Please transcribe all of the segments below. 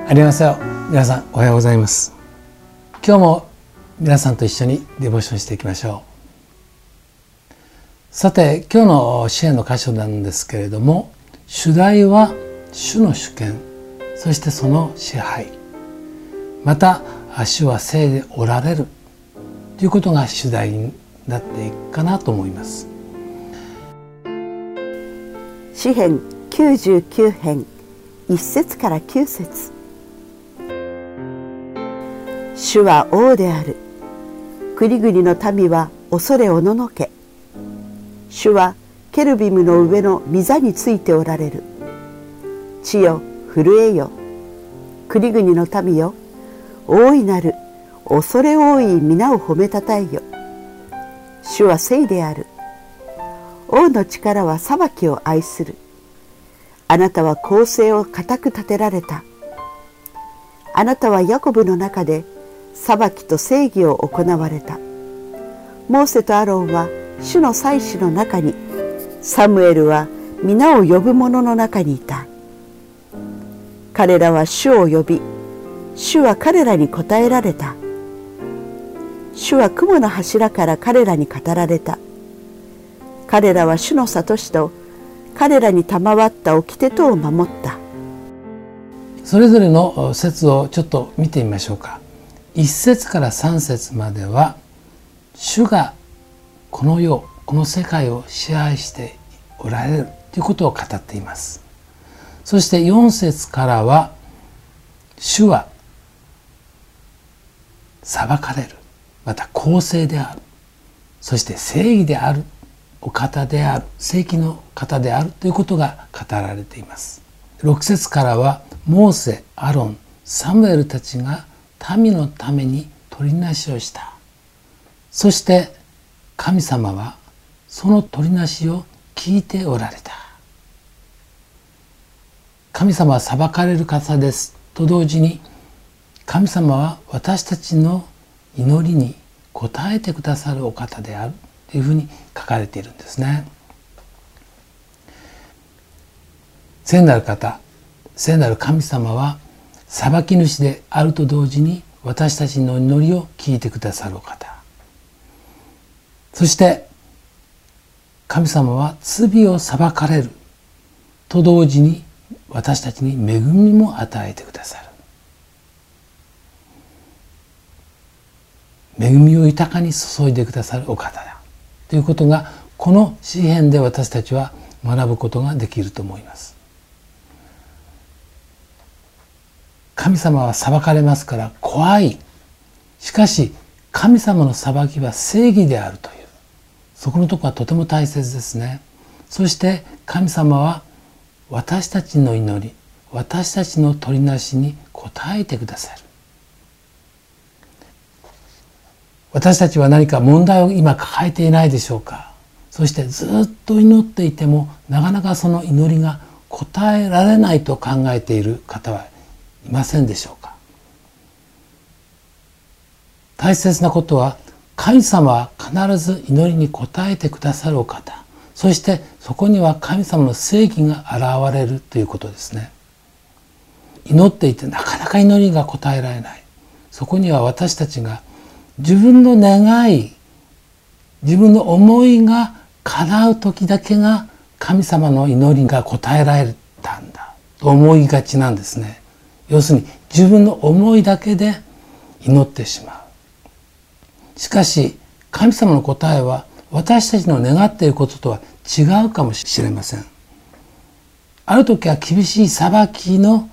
ありがとうございます。皆さんおはようございます。今日も皆さんと一緒にデボーションしていきましょう。さて、今日の支援の箇所なんですけれども、主題は主の主権、そしてその支配、また主は聖でおられるということが主題になっていくかなと思います。 詩編99編1節から9節。主は王である。国々の民は恐れおののけ。主はケルビムの上の御座についておられる。地よ震えよ。国々の民よ、大いなる恐れ多い皆を褒めたたえよ。主は聖である。王の力は裁きを愛する。あなたは公正を固く立てられた。あなたはヤコブの中で裁きと正義を行われた。モーセとアロンは主の祭司の中に、サムエルは皆を呼ぶ者の中にいた。彼らは主を呼び、主は彼らに答えられた。主は雲の柱から彼らに語られた。彼らは主の諭しと彼らに賜った掟とを守った。 それぞれの節をちょっと見てみましょうか。1節から3節までは、主がこの世、この世界を支配しておられるということを語っています。そして4節からは、主は裁かれる、また公正である、そして正義であるお方である、正義の方であるということが語られています。6節からは、モーセ、アロン、サムエルたちが民のために取りなしをした。そして神様はその取りなしを聞いておられた。神様は裁かれる方ですと同時に、神様は私たちの祈りに応えてくださるお方であるというふうに書かれているんですね。聖なる方、聖なる神様は裁き主であると同時に、私たちの祈りを聞いてくださるお方。そして神様は罪を裁かれると同時に、私たちに恵みも与えてくださる。恵みを豊かに注いでくださるお方だということが、この詩編で私たちは学ぶことができると思います。神様は裁かれますから怖い。しかし神様の裁きは正義であるという、そこのところはとても大切ですね。そして神様は私たちの祈り、私たちの取りなしに応えてくださる。私たちは何か問題を今抱えていないでしょうか。そしてずっと祈っていても、なかなかその祈りが応えられないと考えている方はいませんでしょうか。大切なことは、神様は必ず祈りに応えてくださるお方、そしてそこには神様の正義が現れるということですね。祈っていてなかなか祈りが応えられない。そこには私たちが自分の願い、自分の思いが叶う時だけが神様の祈りが応えられたんだと思いがちなんですね。要するに自分の思いだけで祈ってしまう。しかし神様の答えは私たちの願っていることとは違うかもしれません。ある時は厳しい裁きの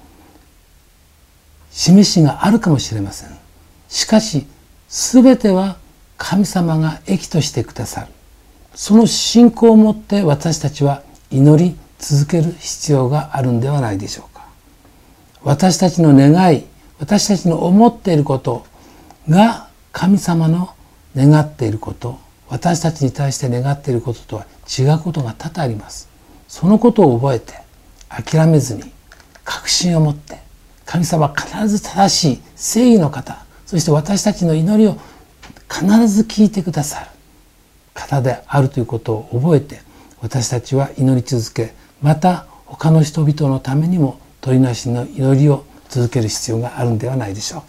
示しがあるかもしれません。しかし全ては神様が益としてくださる。その信仰を持って私たちは祈り続ける必要があるんではないでしょうか。私たちの願い、私たちの思っていることが神様の願っていること、私たちに対して願っていることとは違うことが多々あります。そのことを覚えて諦めずに確信を持って、神様は必ず正しい正義の方、そして私たちの祈りを必ず聞いてくださる方であるということを覚えて、私たちは祈り続け、また他の人々のためにも取りなしの祈りを続ける必要があるんではないでしょうか。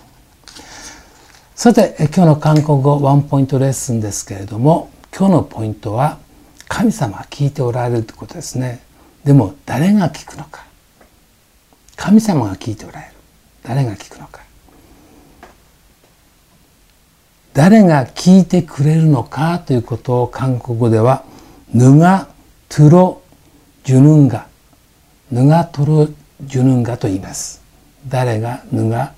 さて、今日の韓国語ワンポイントレッスンですけれども、今日のポイントは神様は聞いておられるということですね。でも誰が聞くのか。神様が聞いておられる。誰が聞くのか。誰が聞いてくれるのかということを韓国語ではヌガトゥロジュヌンガ、ヌガトゥロジュヌンガと言います。誰がヌガ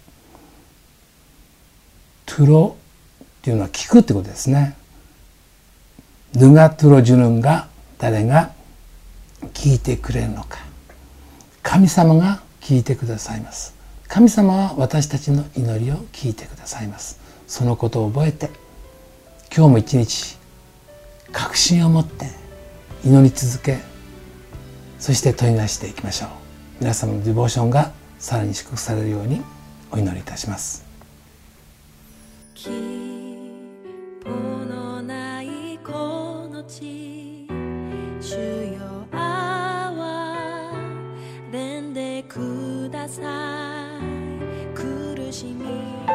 トゥロというのは聞くということですね。ヌガトゥロジュヌンガ、誰が聞いてくれるのか。神様が聞いてくださいます。神様は私たちの祈りを聞いてくださいます。そのことを覚えて、今日も一日確信を持って祈り続け、そして問いなしていきましょう。皆様のディボーションがさらに祝福されるようにお祈りいたします。 希望のないこの地、主よ憐れんでください。苦しみ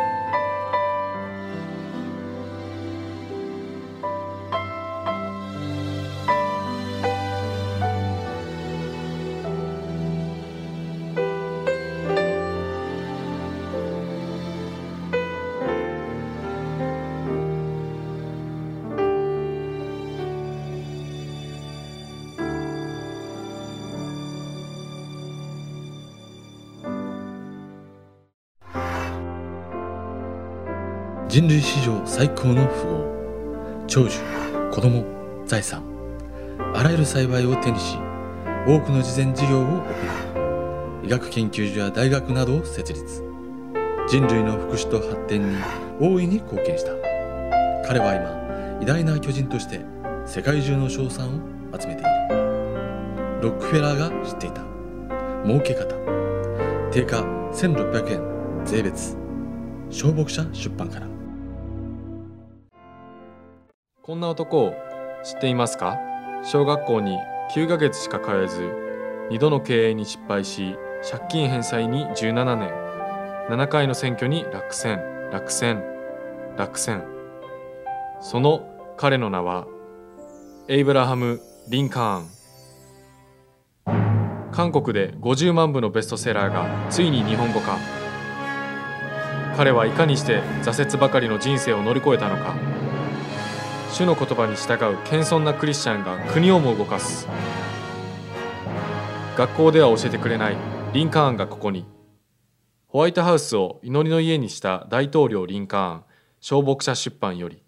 人類史上最高の富豪、長寿、子供、財産、あらゆる幸いを手にし、多くの慈善事業を行う。医学研究所や大学などを設立。人類の福祉と発展に大いに貢献した。彼は今、偉大な巨人として世界中の称賛を集めている。ロックフェラーが知っていた儲け方。定価1600円税別。小牧者出版から。 こんな男を知っていますか？小学校に9ヶ月しか通えず、2度の経営に失敗し、借金返済に17年、7回の選挙に落選。その彼の名は、エイブラハム・リンカーン。韓国で50万部のベストセラーがついに日本語化。彼はいかにして挫折ばかりの人生を乗り越えたのか。主の言葉に従う謙遜なクリスチャンが国をも動かす。学校では教えてくれないリンカーンがここに。ホワイトハウスを祈りの家にした大統領リンカーン、小牧者出版より。